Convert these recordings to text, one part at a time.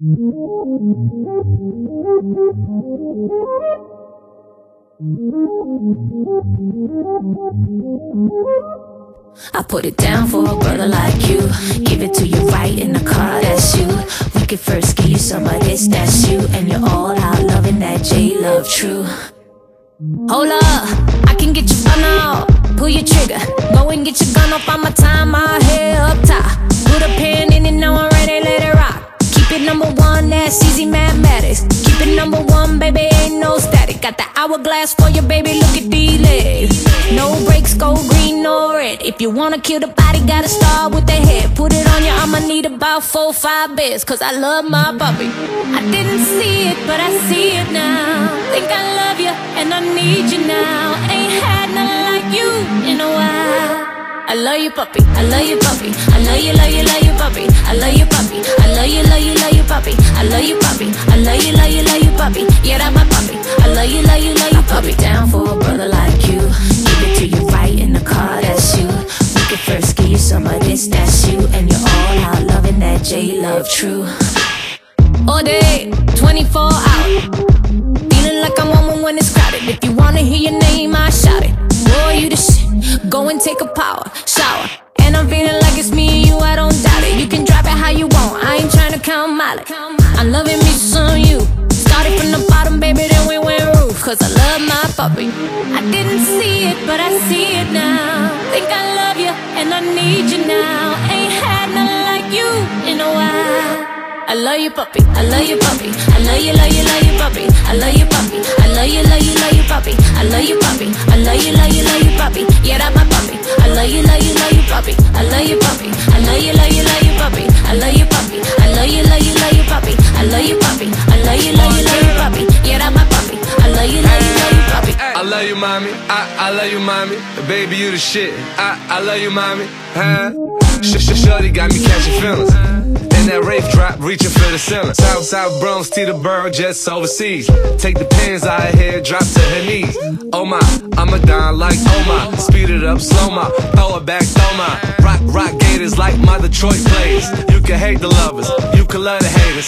I put it down for a brother like you. Give it to you right in the car, that's you. We could first give you some of this, that's you. And you're all out loving that J-Love true. Hold up, I can get you fun out. Pull your trigger, go and get your gun off. I'ma tie my hair up top. Put a pen in it, now I'm ready, let it rock. Keep it number one, that's easy mathematics. Keep it number one, baby, ain't no static. Got the hourglass for you, baby, look at these legs. No brakes, go green or red. If you wanna kill the body, gotta start with the head. Put it on you, I'ma need about 4 or 5 beds, cause I love my puppy. I didn't see it, but I see it now. Think I love you, and I need you now. Ain't had nothing like you in a while. I love you, puppy. I love you, puppy. I love you, love you, love you, puppy. I love you, puppy. I love you, love you, love you, puppy. I love you, puppy. I love you, love you, love you, puppy. Yeah, that's my puppy. I love you, love you, love you, puppy. Down for a brother like you. Give it to you right in the car, that's you. We could first give you some of this, that's you. And you're all out loving that J-Love true. All day, 24 hours. Feeling like I'm on when it's crowded. If you wanna hear your name, I shout it. Boy, you the shit. Go and take a power shower. And I'm feeling like it's me and you, I don't doubt it. You can drop it how you want, I ain't trying to count mileage. I'm loving me some you. Started from the bottom, baby, then we went roof. Cause I love my puppy. I didn't see it, but I see it now. Think I love you, and I need you now. Ain't had nothing like you in a while. I love you, puppy. I love you, puppy. I love you, love you, love you, puppy. I love you, puppy. I love you, love you, love you, puppy. I love you, puppy. I love you, love you, love you, puppy. Yeah, that's my puppy. I love you, love you, love you, puppy. I love you, puppy. I love you, love you, love you, puppy. I love you, puppy. I love you, love you, love you, puppy. I love you, puppy. I love you, love you, love you, puppy. Yeah, that's my puppy. I love you, love you, love you, puppy. I love you, mommy. I love you, mommy. Baby, you the shit. I love you, mommy. Huh? Shorty got me catching feelings. And that rape drop, reaching for the ceiling. South Bronx, to the borough, just overseas. Take the pins out of here, drop to her knees. Oh my, I'm a don like oh my. Speed it up, slow my, throw it back, throw my. Rock gators like my Detroit plays. You can hate the lovers, you can love the haters.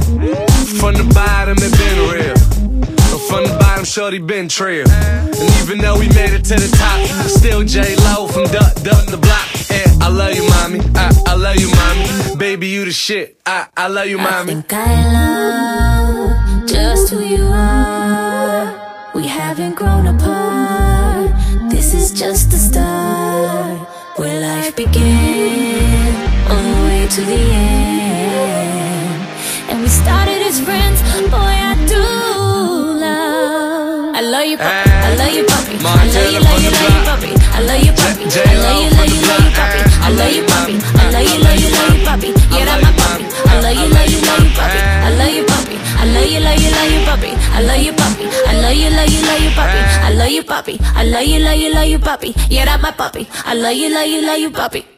From the bottom, it been real. From the bottom, shorty been trill. And even though we made it to the top, still J-Lo from Duck the block. Yeah, I love you, mommy. I love you, mommy. Baby, you the shit. I love you, mommy. I think I love just who you are. We haven't grown apart. This is just the start, where life began, on the way to the end. And we started as friends. Boy, I do love. I love you, puppy. I love you, puppy. I love you, love you, love you, puppy. I love you, puppy. I love you, love you, love you, puppy. I love you, puppy. I love you, love you, love you, puppy. Yeah, that's my puppy. I love you, love you, love you, puppy. I love you, puppy. I love you, love you, love you, puppy. I love you, puppy. I love you, love you, love you, puppy. I love you, puppy. I love you, love you, love you, puppy. Yeah, that's my puppy. I love you, love you, love you, puppy.